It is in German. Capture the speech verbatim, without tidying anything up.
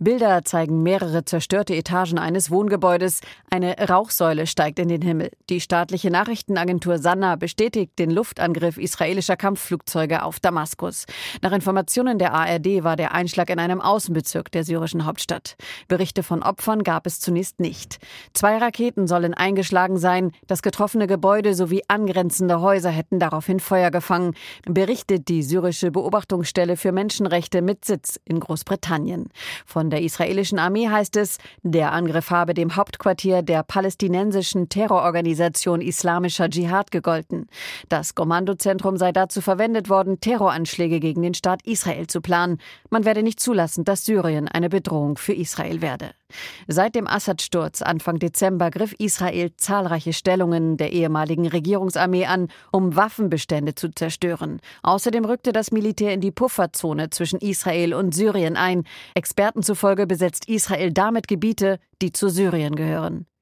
Bilder zeigen mehrere zerstörte Etagen eines Wohngebäudes. Eine Rauchsäule steigt in den Himmel. Die staatliche Nachrichtenagentur Sana bestätigt den Luftangriff israelischer Kampfflugzeuge auf Damaskus. Nach Informationen der A R D war der Einschlag in einem Außenbezirk der syrischen Hauptstadt. Berichte von Opfern gab es zunächst nicht. Zwei Raketen sollen eingeschlagen sein. Das getroffene Gebäude sowie angrenzende Häuser hätten daraufhin Feuer gefangen, berichtet die syrische Beobachtungsstelle für Menschenrechte mit Sitz in Großbritannien. Von der israelischen Armee heißt es, der Angriff habe dem Hauptquartier der palästinensischen Terrororganisation Islamischer Dschihad gegolten. Das Kommandozentrum sei dazu verwendet worden, Terroranschläge gegen den Staat Israel zu planen. Man werde nicht zulassen, dass Syrien eine Bedrohung für Israel werde. Seit dem Assad-Sturz Anfang Dezember griff Israel zahlreiche Stellungen der ehemaligen Regierungsarmee an, um Waffenbestände zu zerstören. Außerdem rückte das Militär in die Pufferzone zwischen Israel und Syrien ein. Experten zufolge besetzt Israel damit Gebiete, die zu Syrien gehören.